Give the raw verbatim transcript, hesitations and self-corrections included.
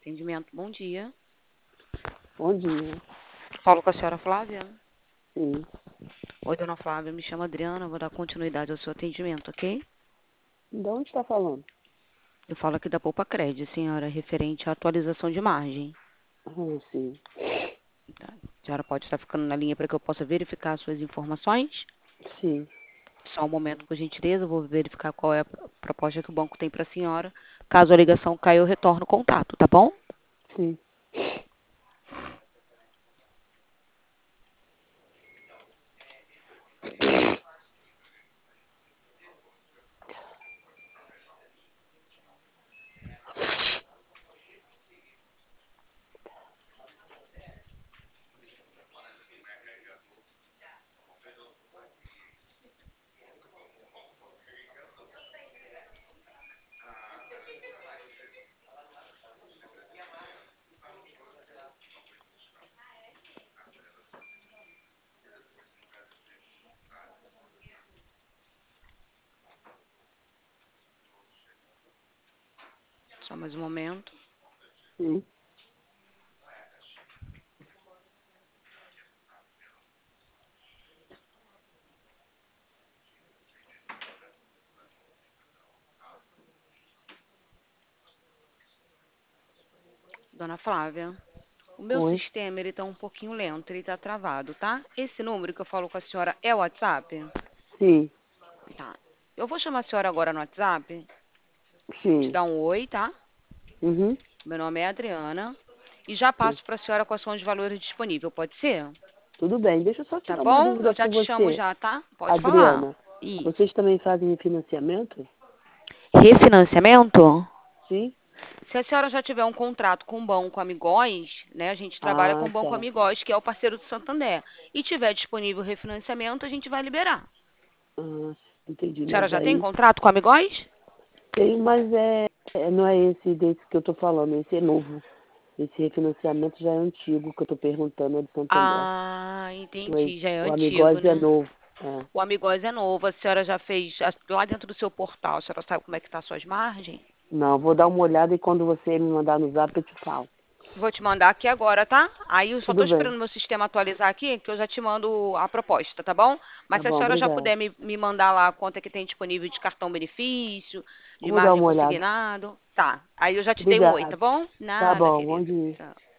Atendimento, bom dia. Bom dia. Falo com a senhora Flávia? Sim. Oi, dona Flávia, me chamo Adriana, vou dar continuidade ao seu atendimento, ok? De onde está falando? Eu falo aqui da Poupa Cred, senhora, referente à atualização de margem. Ah, sim. Tá. A senhora pode estar ficando na linha para que eu possa verificar as suas informações? Sim. Só um momento, por gentileza, eu vou verificar qual é a pro- proposta que o banco tem para a senhora. Caso a ligação caia, eu retorno o contato, tá bom? Sim. Só mais um momento. Sim. Dona Flávia, o meu Oi. sistema ele está um pouquinho lento, ele está travado, tá? Esse número que eu falo com a senhora é o WhatsApp? Sim. Tá. Eu vou chamar a senhora agora no WhatsApp, te Sim. dar um oi, tá? Uhum. Meu nome é Adriana e já Sim. passo para a senhora quais são os valores disponíveis, pode ser? Tudo bem. Deixa eu só Tá tirar uma bom? Eu dúvida já com te chamo você, já, tá? Pode falar. Adriana. Isso. Vocês também fazem financiamento? Refinanciamento? Sim. Se a senhora já tiver um contrato com o Banco Amigóis, né? A gente trabalha com Ah, o Banco tá. Amigóis, que é o parceiro do Santander. E tiver disponível refinanciamento, a gente vai liberar. Ah, entendi. A senhora Mas já tem aí contrato com a Amigóis? tem, mas é, é- não é esse desse que eu tô falando, esse é novo. Esse refinanciamento já é antigo, que eu tô perguntando, é do Santander. Ah, O, entendi. Já é o antigo, Amigós é né? novo. É. O Amigóis é novo. A senhora já fez a- lá dentro do seu portal. A senhora sabe como é que tá as suas margens? Não, vou dar uma olhada e quando você me mandar no zap eu te falo. Vou te mandar aqui agora, tá? Aí eu só tô Tudo bem. esperando meu sistema atualizar aqui, que eu já te mando a proposta, tá bom? Mas Tá se a bom, senhora já obrigada. puder me, me mandar lá a conta que tem disponível de cartão benefício, de Vou dar margem uma olhada. consignado, tá. Aí eu já te dei um oi, tá Obrigada. bom? Tá Nada, bom, bom querida. dia. Tchau.